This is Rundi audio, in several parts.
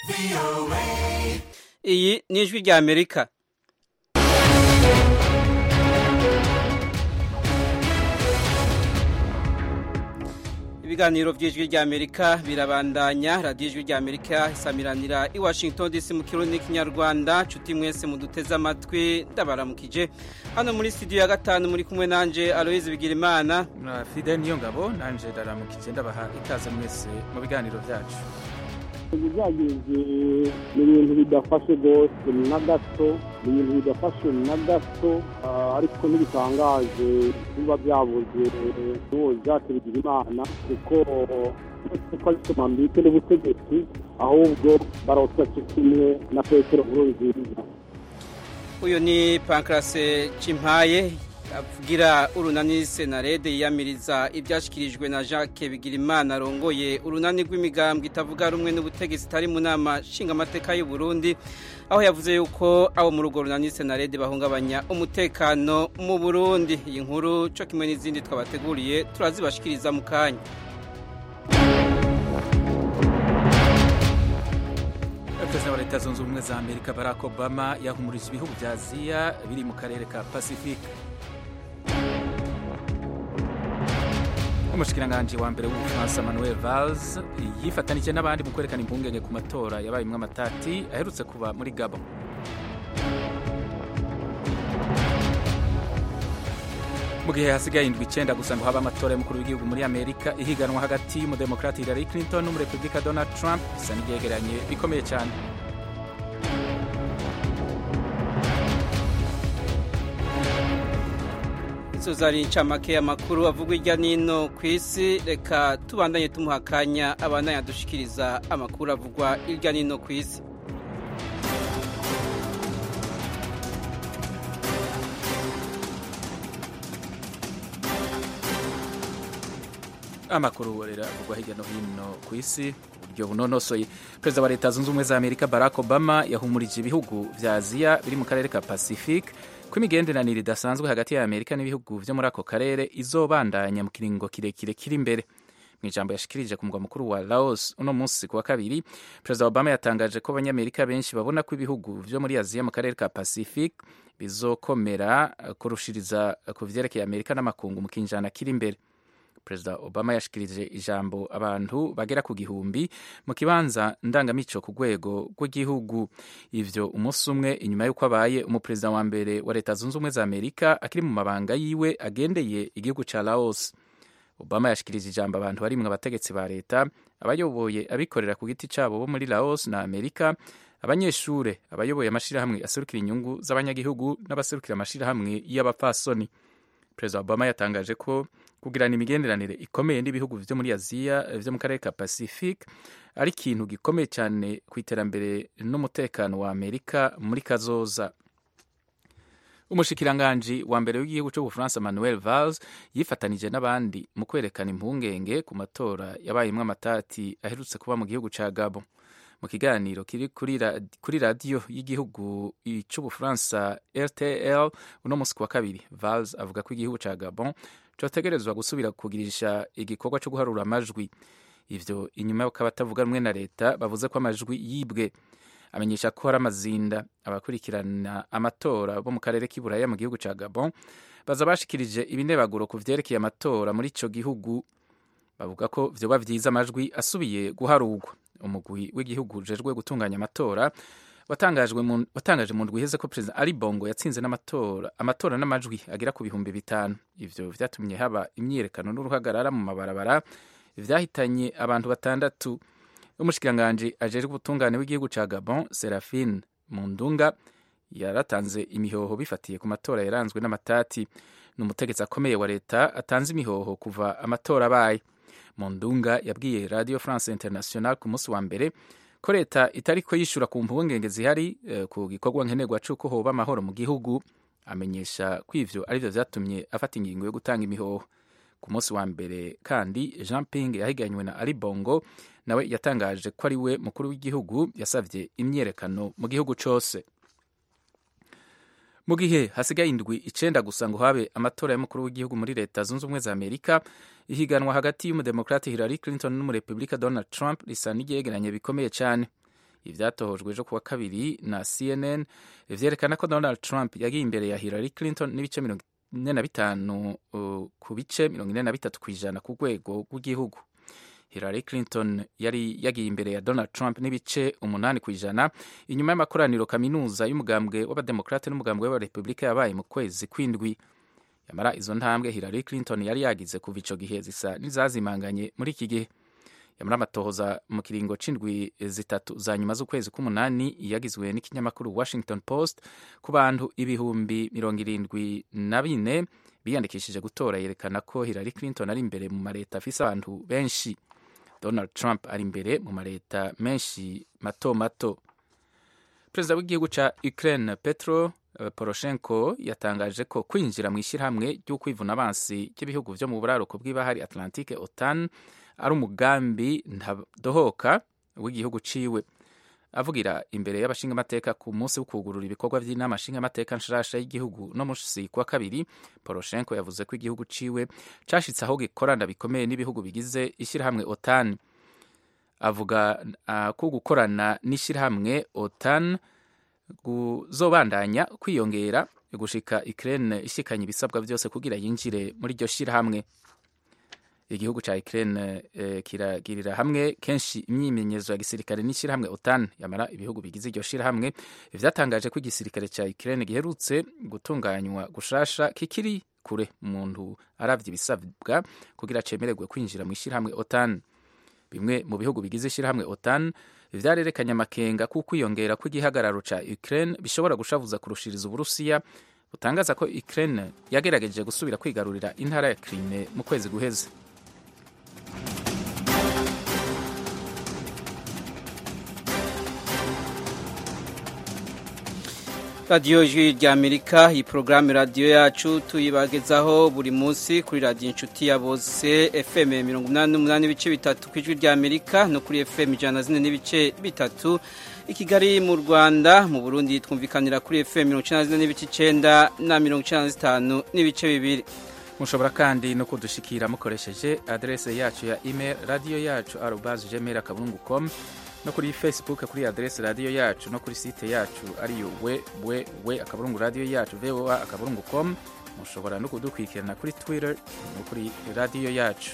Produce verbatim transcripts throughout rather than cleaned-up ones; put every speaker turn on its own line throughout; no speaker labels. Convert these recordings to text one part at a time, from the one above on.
Iyi ni ijwi rya Amerika. Ibiganiro by'ijwi rya Amerika birabandanya. Radio ijwi rya Amerika isamiranira i Washington D C mu Kirundi n'Ikinyarwanda. Cuti mwese muduteze amatwi ndabaramukije. Hano muri studio ya gatanu muri kumwe nanje Aloise Bigirimana
na Fidel Niyongabo. Nanje ndaramukije ndabaha ikaze mwese mu biganiro byacu.
Ibyagize ni ibintu bidafashe gose na gato, ni ibintu bidafashe na gato, ariko ntibitangaje biba byabuze uwo byategera Imana kuko kuko ariko mbite n'ubutegetsi ahubwo barotsa kimwe na Petero Nkurunziza.
Uyu ni Pancrase Cimpaye avugira urunani Senarede yiyamiriza ibyashikirijwe na Jacques Bigirimana arongoye urunani rw'imigambwe itavuga rumwe n'ubutegetsi tari mu nama nshingamateka y'u Burundi, aho yavuze yuko abo mu rugo runani Senarede bahungabanya umutekano mu Burundi. Iyi nkuru cyo kimwe n'izindi twabateguriye turazibashikiriza mu kanya.
Perezida wa Leta Zunze Ubumwe za Amerika Barack Obama yahumurije ibihugu bya Aziya biri mu karere ka Pacifique. Umushikiranganji wa mbere w'Ubufaransa Manuel Valls yifatanije n'abandi mu kwerekana impungenge ku matora yabaye mu amatati aherutse kuba muri Gabon. Mu gihe hasigaye indwi icenda gusa ngo haba amatora y'umukuru w'igihugu muri Amerika, ihiganwa hagati y'umudemokrati Hillary Clinton n'umurepublika Donald Trump bisa n'ibyegeranye bikomeye cyane.
Izo zari incamake y'amakuru avugwa irya nino ku isi. Reka tubandanye tumuhakanya abana yadushikiriza amakuru avugwa irya nino ku isi.
Amakuru rero avugwa hirya no hino ku isi uburyo bunonosoye. Perezida wa Leta Zunze Ubumwe za Amerika Barack Obama yahumurije ibihugu vya Aziya biri mu karere ka Pacifique ko imigenderanire idasanzwe hagati ya Amerika n'ibihugu vyo muri ako karere izobandanya mu kiringo kirekire kiri imbere. Mu ijambo yashikirije ku mugwa mukuru wa Laos uno munsi kuwa kabiri, Perezida Obama yatangaje ko abanyamerika benshi babona ko ibihugu vyo muri Aziya mu karere ka Pacifique bizokomera kurushiriza ku vyerekeye Amerika n'amakungu mu kinjana kiri imbere. Perezida Obama yashikirije ijambo abantu bagera ku gihumbi mu kibanza ndangamico ku rwego rw'igihugu. Ivyo umunsi umwe inyuma y'uko abaye umuperezida wa mbere wa Leta Zunze Ubumwe za Amerika akiri mu mabanga yiwe agendeye igihugu ca Laos. Obama yashikirije ijambo abantu barimwe abategetsi ba leta, abayoboye abikorera ku giti cabo bo muri Laos na Amerika, abanyeshure, abayoboye amashirahamwe aserukira inyungu z'abanyagihugu n'abaserukira amashirahamwe y'abapfasoni. Perezida Obama yatangaje ko kugirana imigenderanire ikomeye n'ibihugu vyo muri Aziya vyo mu karere ka Pacifique ari ikintu gikomeye cyane ku iterambere n'umutekano wa Amerika muri kazoza. Umushikiranganji wa mbere w'igihugu c'Ubufaransa Manuel Valls yifatanije n'abandi mu kwerekana impungenge ku matora yabayemwo amatati aherutse kuba mu gihugu ca Gabon. Mu kiganiro kiri kuri kuri radio y'igihugu c'Ubufaransa R T L uno munsi wa kabiri, Valls avuga ko igihugu ca Gabon cotegerezwa gusubira kugirisha igikorwa cyo guharura amajwi. Ivyo inyuma y'uko abatavuga rumwe na leta bavuze ko amajwi yibwe. Amenyesha ko hari amazinda abakurikirana amatora bo mu karere k'Iburaya mu gihugu ca Gabon baza bashikirije ibinebaguro ku vyerekeye amatora muri ico gihugu. Bavuga ko vyoba vyiza amajwi asubiye guharurwa. Umugwi w'igihugu ujejwe gutunganya amatora watangajwe mu watangaje mu ndwi iheze ko President Ali Bongo yatsinze n'amatora amatora n'amajwi agira ku bihumbi bitanu. Ivyo vyatumye haba imyiyerekano n'uruhagarara mu mabarabara vyahitanye abantu batandatu. Umushikiranganje ajejwe ubutungane w'igihugu ca Gabon Seraphine Mundunga yaratanze imihoho bifatiye ku matora yaranzwe n'amatati. N'umutegetsi akomeye wa leta atanze imihoho kuva amatora abaye. Mundunga yabwiye Radio France International ku munsi wa mbere ko leta itariko yishura ku mpungenge zihari eh, ku gikorwa nkenerwa c'uko hoba amahoro mu gihugu. Amenyesha ko ivyo arivyo vyatumye afata ingingo yo gutanga imihoho. Ku munsi wa mbere kandi Jean Ping yahiganywe na Ali Bongo nawe yatangaje ko ari we mukuru w'igihugu yasavye imyerekano mu gihugu cose. Mu gihe hasigaye indwi icenda gusa ngo habe amatora y'umukuru w'igihugu muri Leta Zunze Ubumwe za Amerika, ihiganwa hagati y'umudemokrati Hillary Clinton n'umurepublika Donald Trump risa n'iryegeranye bikomeye cyane. ivyatohojwe ejo kuwa kabiri na C N N vyerekana ko Donald Trump yagiye imbere ya Hillary Clinton n'ibice mirongo ine na bitanu uh, ku bice mirongo ine na bitatu kw'ijana ku rwego rw'igihugu. Hillary Clinton yari yagiye imbere ya Donald Trump n'ibice umunani kw'ijana inyuma y'amakoraniro kaminuza y'umugambwe w'abademokrate n'umugambwe w'abarepublika yabaye mu kwezi kw'indwi. Yamara izo ntambwe Hillary Clinton yari yagize kuva ico gihe zisa n'izazimanganye muri iki gihe. Yamara amatohoza mu kiringo c'indwi zitatu za nyuma z'ukwezi k'umunani yagizwe n'ikinyamakuru Washington Post ku bantu ibihumbi mirongo irindwi na bine biyandikishije gutora, yerekana ko Hillary Clinton ari imbere mu mareta afise abantu benshi. Donald Trump ari imbere mu mareta menshi mato mato. Perezida w'igihugu ca Ukraine Petro Poroshenko yatangaje ko kwinjira mu ishyirahamwe ryo kwivuna abansi ry'ibihugu vyo mu buraruko bw'ibahari Atlantique OTAN ari umugambi ntadohoka w'igihugu ciwe. Avugira imbere y'abashinga amateka ku munsi wo kugurura ibikorwa vy'inama nshinga amateka nshasha y'igihugu no musi kwa kabiri, Poroshenko yavuze ko igihugu ciwe cashitse aho gikorana bikomeye n'ibihugu bigize ishyirahamwe OTAN. Avuga uh, ko gukorana n'ishyirahamwe OTAN guzobandanya kwiyongera gushika Ukraine ishikanye ibisabwa vyose kugira yinjire muri iryo shirahamwe. Igihugu ca Ukraine eh, kiragirira hamwe kenshi imyimenyerezo ya gisirikare n'ishirahamwe OTAN. Yamara ibihugu bigize iryo shirahamwe vyatangaje ko igisirikare ca Ukraine giherutse gutunganywa gushasha kikiri kure umuntu aravye ibisabwa kugira cemererwe kwinjira mu ishirahamwe OTAN. Bimwe mu bihugu bigize ishirahamwe OTAN vyarerekanye amakenga ku kwiyongera kw'igihagararo ca Ukraine bishobora gushavuza kurushiriza Uburusiya butangaza ko Ukraine yagerageje gusubira kwigarurira intara ya Crimea mu kwezi guheze.
Radio Ijwi ry'Amerika, iyi porogaramu radio yacu tuyibagezaho buri munsi kuri radio inshuti ya bose F M mirongo umunani n'umunani n'ibice bitatu ku Ijwi ry'Amerika no kuri F M ijana na zine n'ibice bitatu i Kigali mu Rwanda. Mu Burundi twumvikanira kuri F M mirongo icenda na zine n'ibice icenda na mirongo icenda na zitanu n'ibice bibiri.
Mushobora kandi no kudushikira mukoresheje adresse yacu ya email radio yacu arobase gmail akaburungu com no kuri Facebook kuri adresse radio yacu no kuri site yacu ariyo we we we akaburungu radio yacu voa akaburungu com. Mushobora no kudukwikirana kuri Twitter no kuri radio yacu.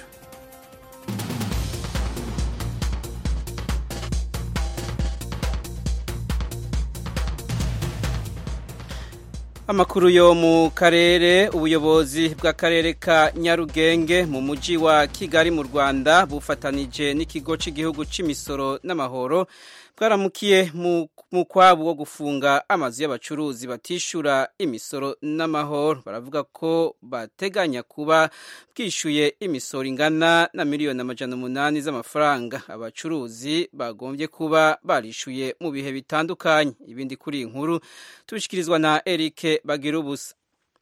Amakuru yo mu karere, ubuyobozi bw'akarere ka Nyarugenge mu muji wa Kigali mu Rwanda bufatanije n'ikigo cy'igihugu cy'imisoro n'amahoro bwaramukiye mu kwabo wo gufunga amazu y'abacuruzi batishura imisoro n'amahoro. Baravuga ko bateganya kuba bwishyuye imisoro ingana na miliyoni amajana umunani z'amafaranga abacuruzi bagombye kuba barishyuye mu bihe bitandukanye. Ibindi kuri inkuru tubishikirizwa na Eric Bagirubusa.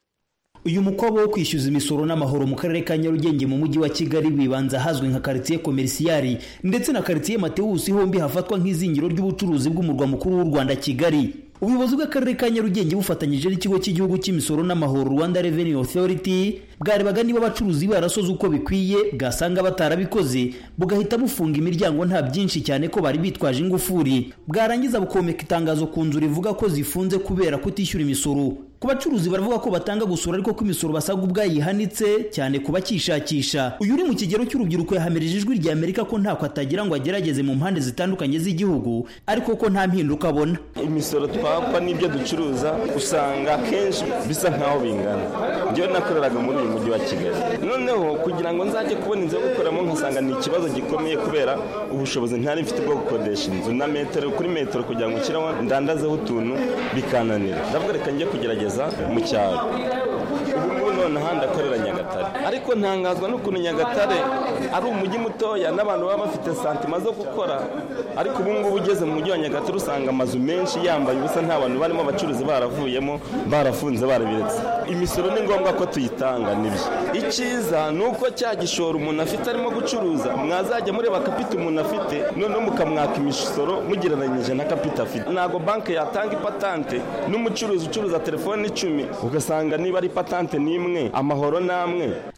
Uyu mukwabo wo kwishyuza imisoro n'amahoro mu karere ka Nyarugenge mu mujyi wa Kigali bibanza hazwi nka quartier commercial ndetse na quartier Mateus, hombi hafatwa nk'izingiro ry'ubucuruzi bw'umurwa mukuru w'u Rwanda Kigali. Ubuyobozi bw'akarere ka Nyarugenge bufatanyije n'ikigo cy'igihugu cy'imisoro n'amahoro Rwanda Revenue Authority bwarebaga niba abacuruzi barasoze uko bikwiye, bwasanga batarabikoze bugahita bufunga imiryango nta byinshi cyane ko bari bitwaje ingufuri. Bwarangiza bukomeka itangazo ku nzu rivuga ko zifunze kubera kutishyura imisoro. Ku bacuruzi baravuga ko batanga gusura ariko ko imisoro basabwa ubwayihanitse cyane kuba kishakisha. Uyu uri mu kigero cy'urubyiruko yahamirije Ijwi ry'Amerika ko ntako atagira ngo agerageze mu mpande zitandukanye z'igihugu ariko ko nta mpinduka abona.
Imisoro twakwa n'ibyo ducuruza usanga kenshi bisa nkaho bingana. Njyewe nakoreraga muri uyu mujyi wa Kigali, noneho kugira ngo nzajye kubona inzu yo gukoramo nkasanga ni ikibazo gikomeye kubera ubushobozi ntari mfite bwo gukodesha inzu na metero kuri metero kugira ngo nshyiraho ndandazeho utuntu bikananira. Ndavuga reka njye kugerageza mu cyaro. Ubu none handi akorera Nyagatare, ariko ntangazwa n'ukuntu Nyagatare ari umujyi mutoya n'abantu baba bafite santima zo gukora, ariko ubu ngubu ugeze mu mujyi wa Nyagatare usanga amazu menshi yambaye ubusa nta bantu barimo, abacuruzi baravuyemo barafunze barabiretse. Imisoro ni ngombwa ko tuyitanga nibyo. Icyiza nuko cya gishoro umuntu afite arimo gucuruza mwazajya mureba kapita umuntu afite noneho mukamwaka imisoro mugereranyije na kapita afite. Ntago banki yatanga ipatante n'umucuruzi ucuruza telefone icumi ugasanga niba ari patante nimwe amahoro namwe.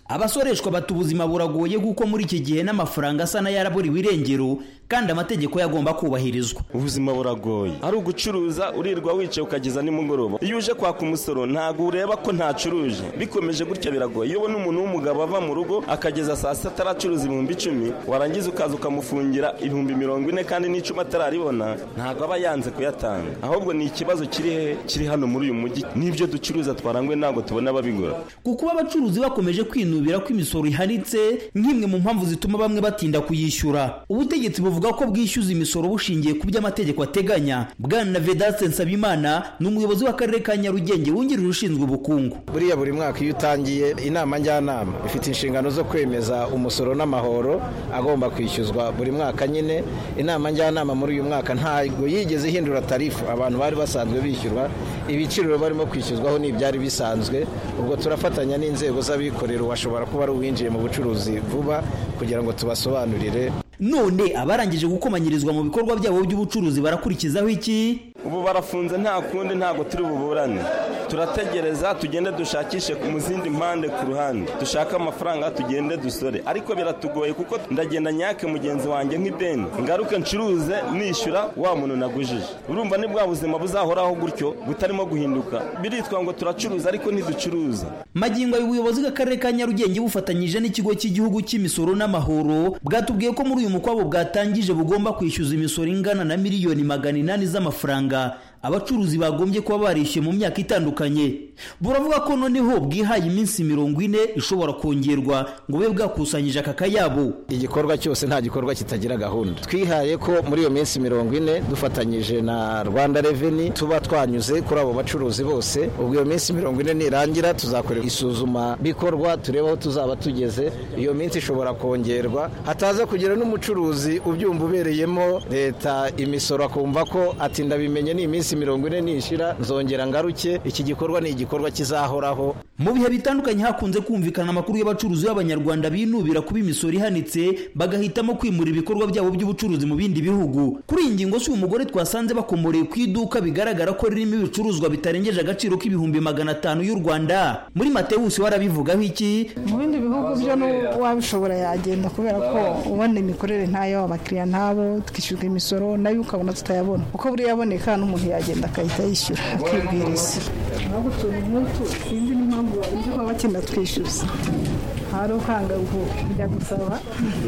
abasoreshwa bata ubuzima buragoye kuko muri iki gihe n'amafaranga asa n'ayaraburiwe irengero kandi amategeko yagomba kubahirizwa.
Ubuzima buragoye, ari ugucuruza urirwa wicaye ukageza nimugoroba, iyo uje kwaka umusoro ntago ureba ko ntacuruje, bikomeje gutya biragoye. Iyo ubona umuntu w'umugabo ava mu rugo akageza saa sita ataracuruza ibihumbi icumi, warangiza ukaza ukamufungira ibihumbi mirongo ine kandi n'icumi atararibona, ntago aba yanze kuyatanga. Ahubwo ni ikibazo kiri he kiri hano muri uyu mujyi, n'ibyo ducuruza twarangwe ntago tubona ababigura.
Kuko abacuruzi bakomeje kwinubira ko imisoro ihanitse nk'imwe mu mpamvu zituma bamwe batinda kuyishyura. Ubutegetsi buvuga ko bwishyuza imisoro bushingiye ku by'amategeko ateganya. Bwana Vedaste Nsabimana ni umuyobozi w'akarere ka Nyarugenge wungirije ushinzwe ubukungu.
Buriya buri mwaka iyo utangiye inama njyanama ifite inshingano zo kwemeza umusoro n'amahoro agomba kwishyuzwa buri mwaka. Nyine inama njyanama muri uyu mwaka ntago yigeze ihindura tarifu abantu bari basanzwe bishyurwa, ibiciro barimo kwishyuzwaho n'ibyari bisanzwe. Ubwo turafatanya n'inzego z'abikorera, washobora kuba ari uwinjiye mu bucuruzi vuba kugira ngo tubasobanurire.
None abarangije gukomanyirizwa mu bikorwa byabo by'ubucuruzi barakurikizaho iki?
Ubu barafunze nta kundi, ntago turi buburane, turategereza tugende dushakishe mu zindi mpande ku ruhande, dushaka amafaranga tugende dusore. Ariko biratugoye kuko ndagenda nyake mugenzi wanjye nk'ideni, ngaruke ncuruze nishyura wa muntu nagujije. Urumva ni bwa buzima buzahoraho gutyo butarimo guhinduka. Biritwa ngo turacuruza ariko ntiducuruza.
Magingo y'ubuyobozi bw'akarere ka Nyarugenge bufatanyije n'ikigo cy'igihugu cy'imisoro n'amahoro bwatubwiye ko muri uyu mukwabo bwatangije bugomba kwishyuza imisoro ingana na miliyoni magana inani z'amafaranga abacuruzi bagombye kuba barishyuye mu myaka itandukanye. Buravuga ko noneho bwihaye iminsi mirongo ine ishobora kongerwa ngo bube bwakusanyije aka kayabo.
Igikorwa cyose nta gikorwa kitagira gahunda. Twihaye ko muri iyo minsi mirongo ine dufatanyije na Rwanda Revenue tuba twanyuze kuri abo bacuruzi bose. Ubwo iyo minsi mirongo ine nirangira tuzakorera isuzuma bikorwa tureba aho tuzaba tugeze. Iyo minsi ishobora kongerwa hataza kugira n'umucuruzi ubyumva ubereyemo leta imisoro akumva ko ati ndabimenye ni iminsi mirongo ine nishira nzongera ngaruke. Iki gikorwa ni igikorwa kizahoraho.
Mu bihe bitandukanye hakunze kumvikana amakuru y'abacuruzi b'Abanyarwanda binubira kuba imisoro ihanitse bagahitamo kwimura ibikorwa byabo by'ubucuruzi mu bindi bihugu. Kuri iyi ngingo si umugore twasanze bakomoreye ku iduka bigaragara ko ririmo ibicuruzwa bitarengeje agaciro k'ibihumbi magana atanu y'u Rwanda. Muri Mateus warabivugaho iki?
Mu bindi bihugu byo no wabishobora yagenda kubera ko ubona imikorere ntayo, abakiriya ntabo, twishyurwa imisoro nayo ukabona tutayabona. Uko buri yaboneka n'umuntu yagenda akahita yishyura akibwiriza. Ntabwo tuntu sinzi n'impamvu baje kwa bakenda twishyuza. Hari ukanga kujya gusaba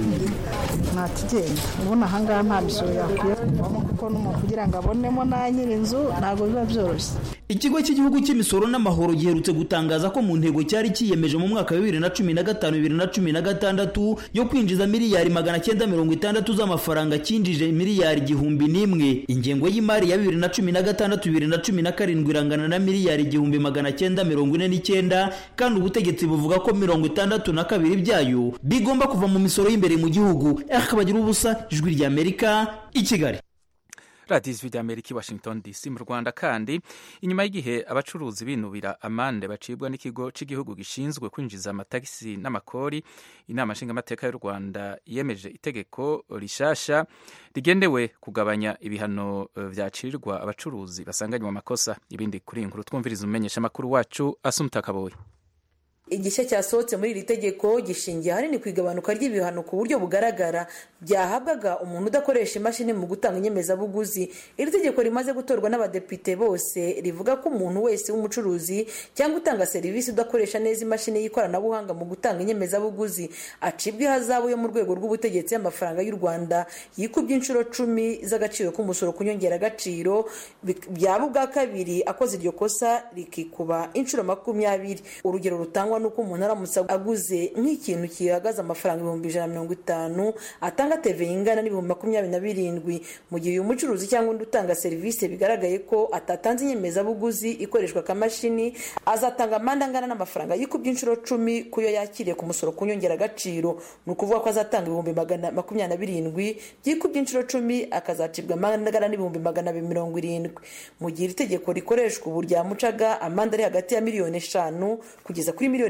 natugenda. Ubona ahangaha nta misoro yakwiye kuko n'umuntu kugira ngo abonemo na nyir'inzu ntabwo biba byoroshye.
Ikigo cy'igihugu cy'imisoro n'amahoro giherutse gutangaza ko mu ntego cyari kiyemeje mu mwaka wa bibiri na cumi na gatanu bibiri na cumi na gatandatu yo kwinjiza miliyari magana cyenda mirongo itandatu z'amafaranga cyinjije miliyari igihumbi n'imwe. Ingengo y'imari ya bibiri na cumi na gatandatu bibiri na cumi na karindwi irangana na miliyari igihumbi magana cyenda mirongo ine n'icyenda kandi ubutegetsi buvuga ko mirongo itandatu na kabiri byayo bigomba kuva mu misoro y'imbere mu gihugu. Akabagira ubusa, Ijwi ry'Amerika, i Kigali.
Radio Ijwi ry'Amerika, Washington D C. Mu Rwanda kandi inyuma y'igihe abacuruzi binubira amande bacibwa n'ikigo cy'igihugu gishinzwe kwinjiza amatagisi n'amakori, inama nshingamateka y'u Rwanda yemeje itegeko rishasha rigendewe kugabanya ibihano vyacirwa abacuruzi basanganywe amakosa. Ibindi kuri inkuru twumviriza umenyesha makuru wacu Asumta Kaboyi.
Igishya cyasohotse muri iri tegeko gishingiye ahanini ku igabanuka ry'ibihano ku buryo bugaragara byahabwaga umuntu udakoresha imashini mu gutanga inyemezabuguzi. Iri tegeko rimaze gutorwa n'abadepite bose rivuga ko umuntu wese w'umucuruzi cyangwa utanga serivisi udakoresha neza imashini y'ikoranabuhanga mu gutanga inyemezabuguzi acibwa ihazabu yo mu rwego rw'ubutegetsi y'amafaranga y'u Rwanda yikubye inshuro cumi z'agaciro k'umusoro ku nyongeragaciro, byaba ubwa kabiri akoze iryo kosa rikikuba inshuro makumyabiri. Urugero rutangwa nuko umuntu aramutse aguze nk'ikintu kihagaze amafaranga ibihumbi ijana na mirongo itanu atanga T V ingana n'ibihumbi makumyabiri na birindwi, mu gihe uyu mucuruzi cyangwa undi utanga serivisi bigaragaye ko atatanze inyemezabuguzi ikoreshwa akamashini azatanga amande angana n'amafaranga yikubye inshuro cumi kuyo yakiriye ku musoro ku nyongeragaciro. Ni ukuvuga ko azatanga ibihumbi magana makumyabiri na birindwi byikubye inshuro cumi akazacibwa amande angana n'ibihumbi magana abiri mirongo irindwi. Mu gihe iri tegeko rikoreshwa ubu ryamucaga amande ari hagati ya miliyoni eshanu kugeza kuri miliyoni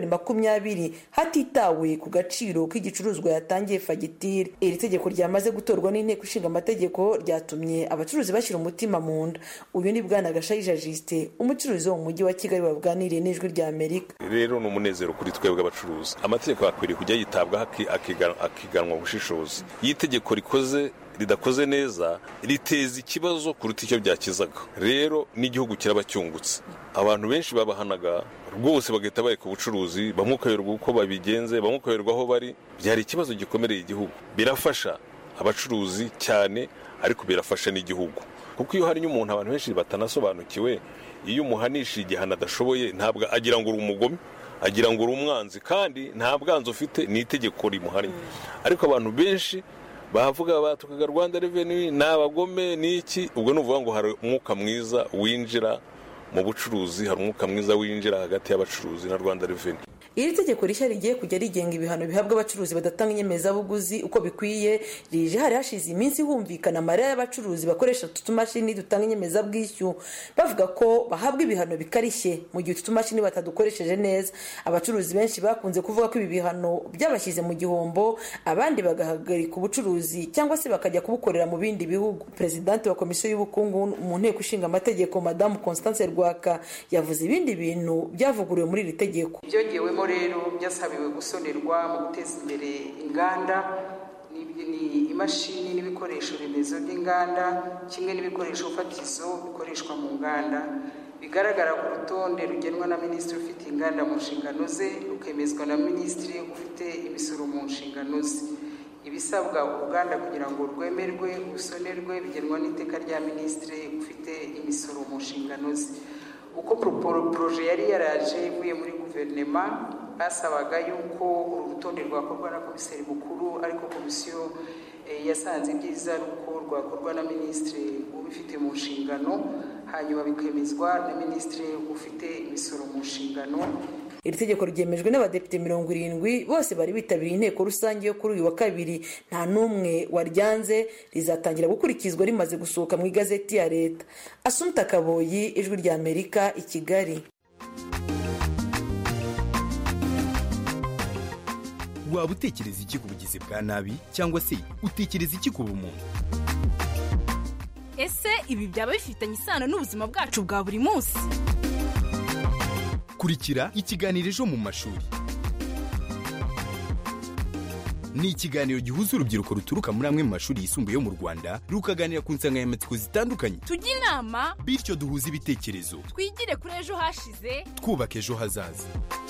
miliyoni makumyabiri hatitawe ku gaciro k'igicuruzwa yatangiye fagitire. Iri tegeko ryamaze gutorwa n'inteko ishinga amategeko ryatumye abacuruzi bashyira umutima mu nda. Uyu ni Bwana Gashayija Justin, umucuruzi wo mu mujyi wa Kigali waganiriye n'Ijwi rya Amerika.
Rero ni umunezero kuri twebwe abacuruzi. Amategeko akwiriye kujya yitabwaho akiganwa ubushishozi. Iyo itegeko rikoze ridakoze neza riteza ikibazo kuruta icyo byakizaga. Rero n'igihugu kiraba cyungutse. Abantu benshi babahanaga rwose bagahita bareka ubucuruzi, bamwe ukayoberwa uko babigenze, bamwe ukayoberwa aho bari. Byari ikibazo gikomereye igihugu. Birafasha abacuruzi cyane, ariko birafasha n'igihugu, kuko iyo hari umuntu abantu benshi batanasobanukiwe, iyo umuhanisha igihano adashoboye ntabwo agira ngo uri umugome, agira ngo uri umwanzi, kandi nta bwanzi ufite, ni itegeko rimuhannye. Ariko abantu benshi bavuga batukaga Rwanda Revenue n'abagome n'iki, ubwo nuvuga ngo hari umwuka mwiza winjira mu bucuruzi, hari umwuka mwiza winjira hagati y'abacuruzi na Rwanda Revenue.
Iri tegeko rishya rigiye kujya rigenga ibihano bihabwa abacuruzi badatanga inyemezabuguzi uko bikwiye rije hari hashize iminsi humvikana amarira y'abacuruzi bakoresha utumashini dutanga inyemezabwishyu bavuga ko bahabwa ibihano bikarishye mu gihe utumashini batadukoresheje neza. Abacuruzi benshi bakunze kuvuga ko ibi bihano byabashyize mu gihombo, abandi bagahagarika ubucuruzi cyangwa se bakajya kubukorera mu bindi bihugu. Presidente wa Komisiyo y'Ubukungu mu nteko ishinga amategeko Madame Constance Rwaka yavuze ibindi bintu byavuguriwe muri iri tegeko.
Byongewemo rero byasabiwe gusonerwa mu guteza imbere inganda ni imashini n'ibikoresho remezo by'inganda kimwe n'ibikoresho fatizo bikoreshwa mu nganda bigaragara ku rutonde rugenwa na Minisitiri ufite inganda mu nshingano ze rukemezwa na Minisitiri ufite imisoro mu nshingano ze. Ibisabwa uruganda kugira ngo rwemerwe usonerwe bigenwa n'iteka rya Minisitiri ufite imisoro mu nshingano ze. Uko proje yari yaraje ivuye muri guverinoma basabaga yuko urutonde rwakorwa na komiseri mukuru, ariko komisiyo yasanze ibyiza uko rwakorwa na Minisitiri ubifite mu nshingano, hanyuma bikemezwa na Minisitiri ufite imisoro mu nshingano.
Iri tegeko ryemejwe n'abadepite mirongo irindwi bose bari bitabiriye inteko rusange yo kuri uyu wa kabiri, nta n'umwe waryanze. Rizatangira gukurikizwa rimaze gusohoka mu igazeti ya leta. Asumta Kaboyi, Ijwi rya Amerika, i Kigali.
Waba utekereza iki ku bugizi bwa nabi cyangwa se utekereza iki ku bumuntu?
Ese ibi byaba bifitanye isano n'ubuzima bwacu bwa buri munsi?
Kurikira ikiganiro Ejo mu mashuri. Ni ikiganiro gihuza urubyiruko ruturuka muri amwe mu mashuri yisumbuye yo mu Rwanda rukaganira ku nsanganyamatsiko zitandukanye.
Tujye inama
bityo duhuze ibitekerezo,
twigire kuri ejo hashize,
twubaka ejo hazaza.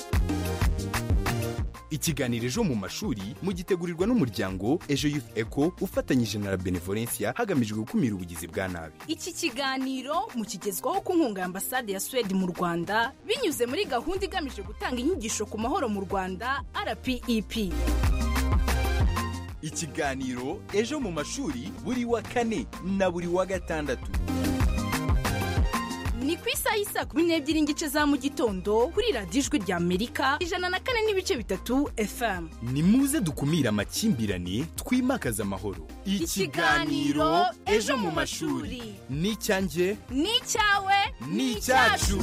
Ikiganiro Ejo mu mashuri mugitegurirwa n'umuryango Ejo Youth Eco ufatanyije na Benevolencia hagamijwe gukumira ubugizi bwa nabi.
Iki kiganiro mukigezwaho ku nkunga ya Ambasade ya Sweden mu Rwanda binyuze muri gahunda igamije gutanga inyigisho ku mahoro mu Rwanda R P E P.
Ikiganiro Ejo mu mashuri buri wa kane na buri wa gatandatu.
Ni ku isaha y'isa kumi n'ebyiri n'igice za mu gitondo kuri radiyo Ijwi rya Amerika ijana na kane n'ibice bitatu F M.
Ni muze dukumira amakimbirane, twimakaza amahoro.
Ikiganiro Ejo mu mashuri
ni icyanjye,
ni icyawe,
ni icyacu.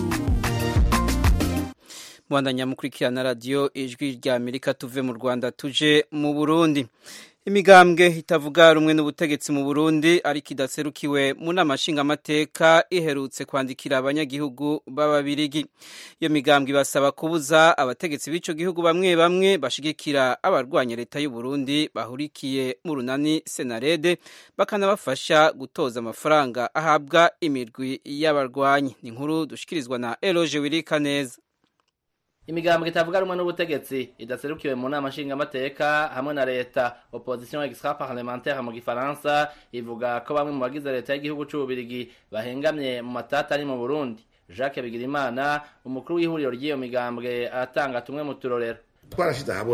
Mwandanya mukurikirana radiyo Ijwi rya Amerika, tuve mu Rwanda tuje mu Burundi. Imigambwe itavuga rumwe n'ubutegetsi mu Burundi ariko idaserukiwe mu nama nshingamateka iherutse kwandikira abanyagihugu b'Ababirigi. Iyo migambwe ibasaba kubuza abategetsi b'ico gihugu bamwe bamwe bashigikira abarwanya leta y'u Burundi bahurikiye mu runani Senarede bakanabafasha gutoza amafaranga ahabwa imirwi y'abarwanyi. Ni inkuru dushikirizwa na Eloge Wirikaneza.
Imigambwe itavuga rumwe n'ubutegetsi idaserukiwe mu nama nshingamateka hamwe na leta opposition extra parlementaire mu gifaransa ivuga ko bamwe mu bagize leta y'igihugu c'Ububirigi bahengamye mu matata ari mu Burundi. Jacques Bigirimana umukuru w'ihuriro ry'iyo migambwe atanga tumwe mu turorero.
Twarashize habona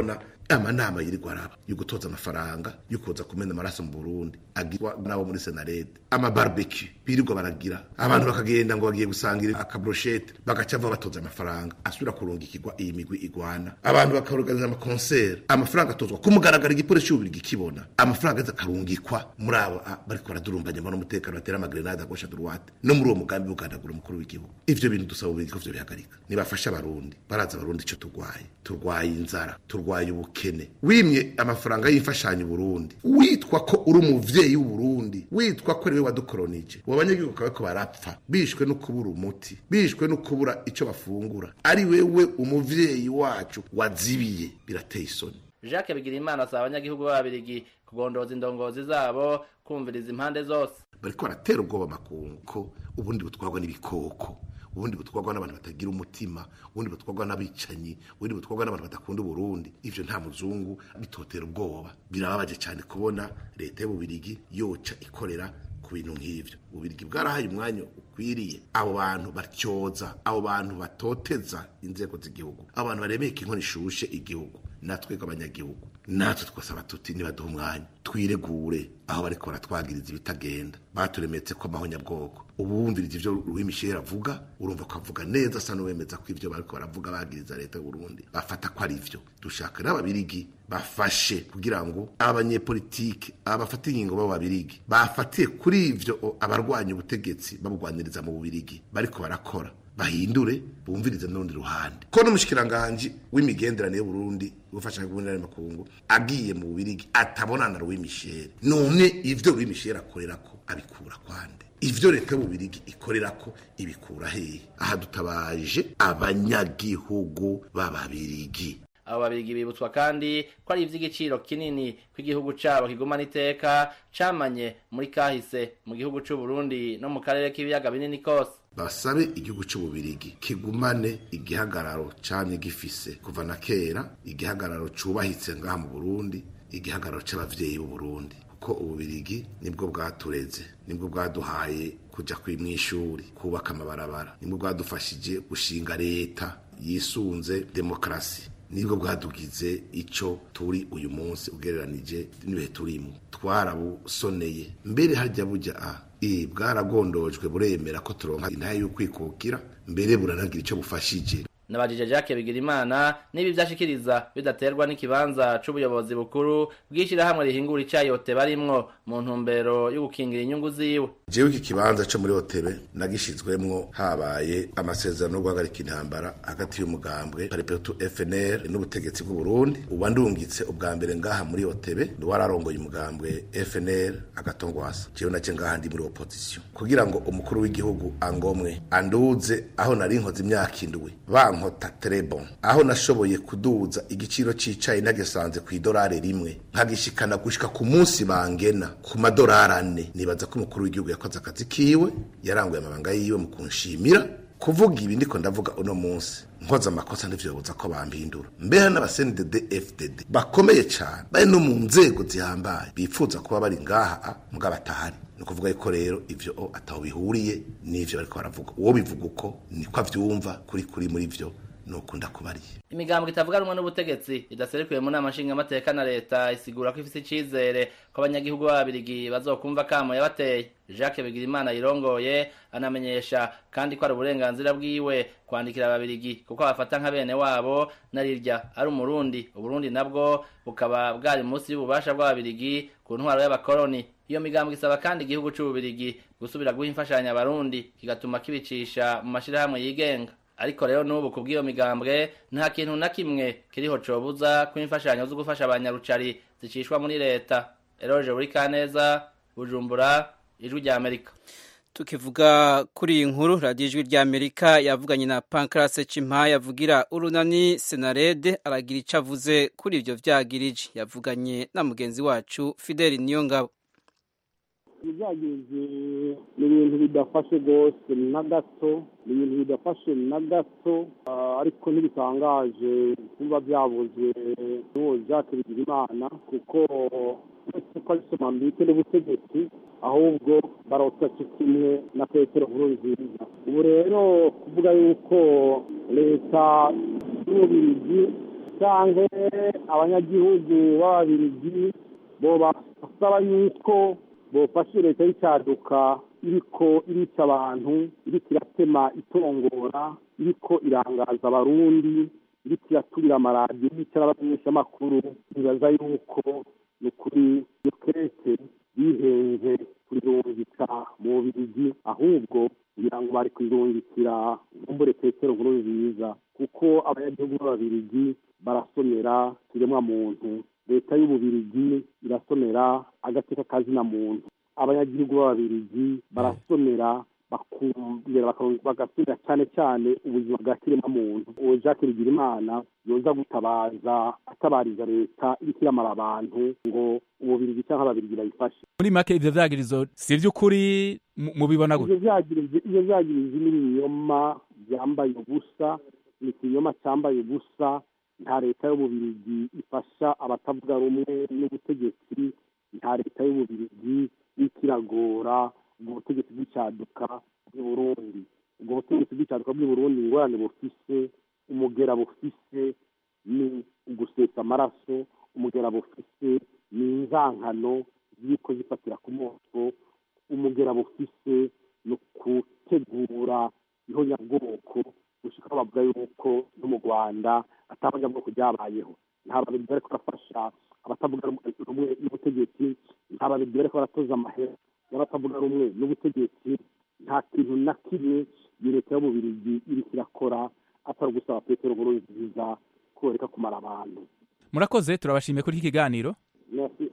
amanama yirirwa araba yo gutoza amafaranga yo kuza kumena amaraso mu Burundi agirwa nabo muri Senarede, ama barbecue birirwa baragira, abantu bakagenda ngo bagiye gusangira akabrochette bagacava batoza amafaranga asubira kurungikirwa iyi migwi igwana, abantu bakaorganiza ama concert, amafaranga atozwa kumugaragara igipolisi cy'ubiri gikibona, amafaranga aza karungikwa muri abo bariko baradurumbanya mu mutekano batera amagrenade agosha droite no muri uwo mugambi bugandagura umukuru w'igihugu. Ivyo bintu dusaba ubiko vyo bihagarika, nibafasha abarundi baraza abarundi ico turwaye, turwaye inzara, turwaye ubukene, wimye amafaranga y'imfashanyo Burundi witwa ko uri umuvyeyi w'u Burundi, witwa ko ari we wadukolonije, wabanyagihugu kawe ko barapfa bishwe no kubura umuti, bishwe no kubura ico bafungura, ari wewe umuvyeyi wacu wazibiye, birateye isoni.
Jacques Bigirimana asaba abanyagihugu b'Ababirigi kugondoza indongozi zabo, kumviriza impande zose.
Bariko baratera ubwoba makungu ko ubundi butwagwa n'ibikoko, ubundi butwagwa n'abantu batagira umutima, ubundi butwagwa n'abicanyi, ubundi butwagwa n'abantu badakunda Burundi. Ivyo nta muzungu bitotera ubwoba. Birababaje cyane kubona leta y'Ububirigi yoca ikorera ku bintu nk'ivyo. Ububirigi bwarahaye umwanya ukwiriye abo bantu batyoza, abo bantu batoteza inzego z'igihugu, abantu baremeka inkoni ishushe igihugu. Natwe abanyagihugu natwe twasaba tuti nibaduha umwanya twiregure aho bariko baratwagiriza ibitagenda, baturemetse ko amahonya bwoko. Ubumviriza ivyo Louis Michel avuga, urumva ko avuga neza asa n'uwemeza ko ivyo bariko baravuga bagiriza leta y'u Burundi bafata ko ari ivyo. Dushaka n'Ababirigi bafashe kugira ngo abanyepolitike abafata ingingo b'Ababirigi bafatiye kuri ivyo abarwanya ubutegetsi babugwaniriza mu Bubirigi bariko barakora bahindure, bumvirize n'urundi ruhande. Ko n'umushikiranganje w'imigenderanire y'u Burundi ufasha kubonera makungu agiye mu Bubirigi atabonana Louis Michel, none ivyo Louis Michel akorera ko abikura kwande? Ivyo leta y'Ububirigi ikorera ko ibikura hehe? Aha dutabaje abanyagihugu b'Ababirigi.
Abo Babirigi bibutswa kandi ko ari ivy'igiciro kinini kw'igihugu cabo kigumana iteka camanye muri kahise mu gihugu c'u Burundi no mu karere k'ibiyaga binini kose.
Basabe igihugu c'Ububirigi kigumane igihagararo canye gifise kuva na kera, igihagararo cubahitse ngaha mu Burundi, igihagararo c'abavyeyi b'u Burundi, kuko Ububirigi nibwo bwatureze, nibwo bwaduhaye kuja kwimwishuri, kubaka amabarabara, nibwo bwadufashije gushinga leta yisunze demokrasi, nibwo bwadugize ico turi uyu munsi ugereranije niwe turimo. Twarabusoneye mbere harya burya a e bwaragondojwe buremera ko turonka intaye yo kwikukira, mbere buranagira ico bufashije.
Nabajije Jacques Bigirimana nibi vyashikiriza bidaterwa n'ikibanza c'ubuyobozi bukuru bwishira hamwe rihingura icayote barimwo mu ntumbero yo gukingira inyungu ziwe.
Jewe iki kibanza cyo muri Otebe nagishizwemwo habaye amasezerano yo guhagarika intambara hagati y'umugambwe Paripetu F N L n'ubutegetsi bw'u Burundi. Uba ndungitse ubwa mbere ngaha muri Otebe wararongoye umugambwe F N L agatongwasa, jewe nace ngaha ndi muri opposition kugira ngo umukuru w'igihugu angomwe anduze aho nari nkoze imyaka indwi ba nkota trebon, aho nashoboye kuduza igiciro cicaye nagesanze ku idolari rimwe nkagishikana gushika ku munsi bangena ku madolari ane. Nibaza ko umukuru w'igihugu yakoze akazi kiwe, yaranguye amabanga yiwe mu kunshimira. Kuvuga ibi ndiko ndavuga uno munsi nkoza amakosa ndivyobuza ko bampindura. Mbeha n'abasendede F D D bakomeye cyane bari no mu nzego zihambaye bipfuza kuba bari ngaha mbwa batahari. Nukuvuga yuko rero ivyo ataho bihuriye n'ivyo bariko baravuga. Uwo bivuga uko niko avyumva kuri kuri muri ivyo nokunda kubariye.
Imigambwe itavuga rumwe n'ubutegetsi idaserekuye mu nama nshinga amateka na leta isigura ko ifise icizere ko abanyagihugu b'Ababirigi bazokumva kamo yabateye. Jacques Bigirimana yirongoye anamenyesha kandi ko ari uburenganzira bwiwe kwandikira Ababirigi kuko abafata nka bene wabo, narirya ari umurundi, Uburundi nabwo bukaba bwari munsi y'ububasha bw'Ababirigi ku ntwaro y'abakoloni. Iyo migambwe isaba kandi igihugu c'Ububirigi gusubira guha imfashanyo abarundi kigatuma kibicisha mu mashirahamwe yigenga. Ariko rero n'ubu kubw'iyo migambwe nta kintu na kimwe kiriho cobuza ko imfashanyo zo gufasha abanyarucari zicishwa muri leta. Eroje uri Kaneza, Bujumbura, Ijwi rya Amerika.
Tukivuga kuri iyi nkuru, radiyo Ijwi rya Amerika yavuganye na Pancrase Cimpaye avugira urunani Senarede, aragira ico avuze kuri ivyo vyagirije. Yavuganye na mugenzi wacu Fidel Niyongabo.
Ibyageze ni ibintu bidafashe rwose na gato, ni ibintu bidafashe na gato, ariko ntibitangaje kuba byabuze n'uwo Jacques Bigirimana kuko uretse ko ari somambike n'ubutegetsi ahubwo barota kimwe na Petero Nkurunziza. Ubu rero kuvuga yuko leta y'Ububirigi canke abanyagihugu b'ababirigi boba basaba yuko bofasha leta y'icaduka iriko irica abantu, iriko iratema itongora, iriko irangaza abarundi, iriko iraturira amaradiyo, iriko irabamenyesha amakuru. Nibaza yuko ni ukuri yokeretse bihenze kurirungika mu Bubirigi, ahubwo kugira ngo bari kurirungikira nkumbure Petero Nkurunziza, kuko abanyagihugu b'Ababirigi barasomera kiremwa muntu. Leta y'Ububirigi irasomera agateka kazina muntu. Abanyagihugu b'Ababirigi barasomera bakumvira bagasubira cyane cyane ubuzima bwa kiremwa muntu. Uwo Jacques Bigirimana yoza gutabaza atabariza leta ikiramara abantu ngo Ububirigi cyangwa Ababirigi bayifashe.
Muri make ivyo vyagirizo si vy'ukuri mubibona gute?
Ivyo vyagirizo ivyo vyagirizo ni ibinyoma byambaye ubusa, ni ikinyoma cyambaye ubusa. Nta leta y'Ububirigi ifasha abatavuga rumwe n'ubutegetsi, nta leta y'Ububirigi ikiragora ubwo butegetsi bw'icaduka bw'u Burundi. Ubwo butegetsi bw'icaduka bw'u Burundi ingorane bufise, umugera bufise ni ugusesa amaraso, umugera bufise ni inzankano ziko zifatira ku moto, umugera bufise no kutegura ihonyabwoko gushika bavuga yuko no mu Rwanda atabanyabwoko byabayeho. Nta babiri bariko bafasha abatavuga rumwe n'ubutegetsi, nta babiri bariko baratoza amahera y'abatavuga rumwe n'ubutegetsi. Nta kintu na kimwe leta y'Ububirigi iriko irakora atari gusaba Petero Nkurunziza ko reka kumara abantu.
Murakoze, turabashimiye kuri iki kiganiro.
Merci.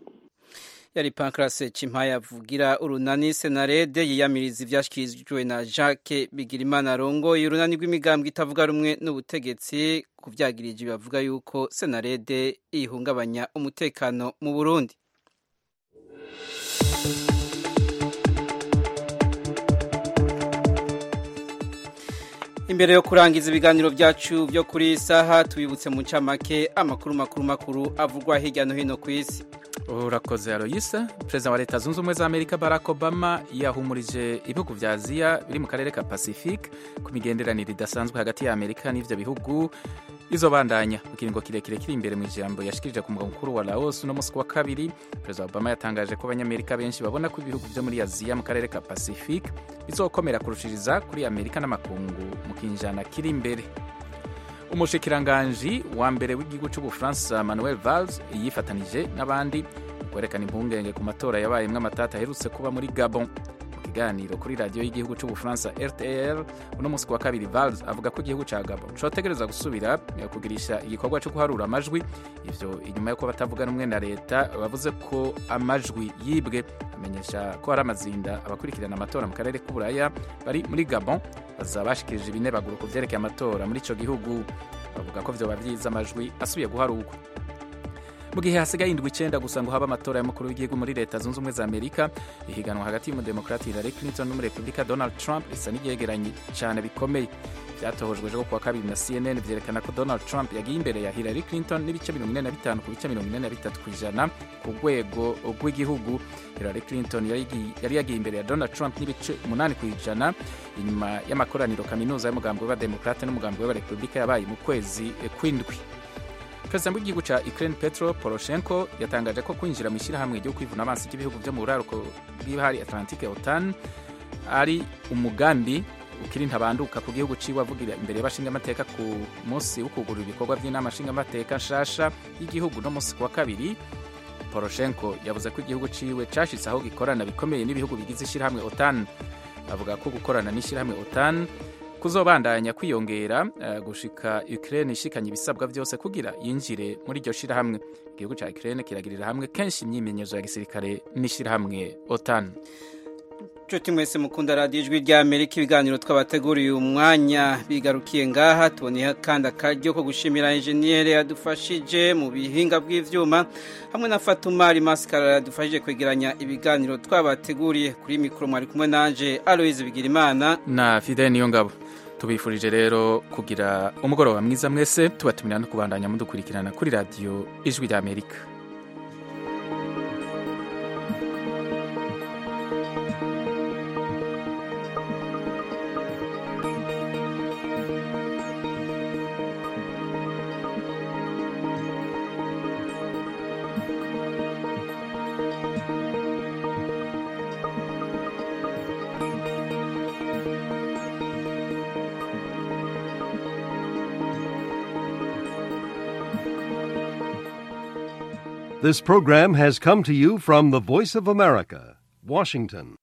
Yari Pancrase Cimpaye avugira urunani Senarede yiyamiriza ivyashikirijwe na Jacques Bigirimana arongoye urunani rw'imigambwe itavuga rumwe n'ubutegetsi kuvyagirije bavuga yuko Senarede ihungabanya umutekano mu Burundi. Imbere yo kurangiza ibiganiro byacu byo kuri saha tubibutse mu ncamake amakuru makuru makuru avugwa hirya no hino ku isi.
Urakoze Aloysa. Perezida wa Leta Zunze Ubumwe za Amerika Barack Obama yahumurije ibihugu vya Aziya biri mu karere ka Pacifique ku migenderanire idasanzwe hagati ya Amerika n'ivyo bihugu izobandanya mu kiringo kirekire kiri imbere mu ijambo yashikirije ku mugwa mukuru wa Laos no musi wa kabiri. Perezida Obama yatangaje ko abanyamerika benshi babona ko ibihugu vyo muri Aziya mu karere ka Pacifique bizokomera kurushiriza kuri Amerika n'amakungu mu kinjana kiri imbere. Umushikiranganji wa mbere w'igihugu c'Ubufaransa Manuel Valls yifatanije n'abandi kwerekana impungenge ku matora yabayemwe amatata aherutse kuba muri Gabon. Mu kiganiro kuri radio y'igihugu c'Ubufaransa R T L uno musi wa kabiri, Valls avuga ko igihugu ca Gabon cotegereza gusubira kugirisha igikorwa cyo kuharura amajwi, ivyo inyuma yo ko batavuga rumwe na leta bavuze ko amajwi yibwe. Amenyesha ko hari amazinda abakurikirana amatora mu karere k'Uburaya bari muri Gabon bazabashikirije ibinebaguro ku vyerekeye amatora muri ico gihugu. Bavuga ko vyoba vyiza amajwi asubiye guharurwa. Mu gihe hasigaye indwi icenda gusa ngo haba amatora y'umukuru w'igihugu muri Leta Zunze Ubumwe za Amerika, ihiganwa hagati y'umudemokrati Hillary Clinton n'umurepublika Donald Trump risa n'iryegeranye cane bikomeye. Vyatohojwe ejo kuwa kabiri na C N N vyerekana ko Donald Trump yagiye imbere ya Hillary Clinton n'ibice mirongo ine na bitanu ku bice mirongo ine na bitatu kw'ijana ku rwego rw'igihugu. Hillary Clinton yari yagiye imbere ya Donald Trump n'ibice umunani kw'ijana inyuma y'amakoraniro kaminuza y'umugambwe w'abademokrate n'umugambwe w'abarepublika yabaye mu kwezi kw'indwi. Perezida w'igihugu ca Ukraine Petro Poroshenko yatangaje ko kwinjira mu ishyirahamwe ryo kwivuna abansi ry'ibihugu vyo mu buraruko bw'ibahari Atlantique OTAN ari umugambi ukiri ntabanduka ku gihugu ciwe. Avugira imbere y'abashingamateka ku munsi wo kugurura ibikorwa by'inama nshingamateka nshasha y'igihugu no munsi wa kabiri, Poroshenko yavuze ko igihugu ciwe cashitse aho gikorana bikomeye n'ibihugu bigize ishyirahamwe OTAN. Avuga ko gukorana n'ishyirahamwe OTAN kuzobandanya kwiyongera uh, gushika Ukraine ishikanye ibisabwa byose kugira yinjire muri iryo shirahamwe. Igihugu ca Ukraine kiragirira hamwe kenshi imyimenyerezo ya gisirikare n'ishirahamwe OTAN.
Nshuti mwese mukunda radiyo ijwi rya Amerika, ibiganiro twabateguriye umwanya bigarukiye ngaha. Tuboneye kandi akaryo ko gushimira enjeniyeri yadufashije mu bihinga bw'ivyuma hamwe na Fatuma Maskara yadufashije kwegeranya ibiganiro twabateguriye. Kuri mikoro mwari kumwe nanje Aloise Bigirimana
na Fidel Niyongabo. Tubifurije rero kugira umugoroba mwiza mwese, tubatumira no kubandanya mudukurikirana kuri radiyo ijwi rya Amerika.
This program has come to you from the Voice of America, Washington.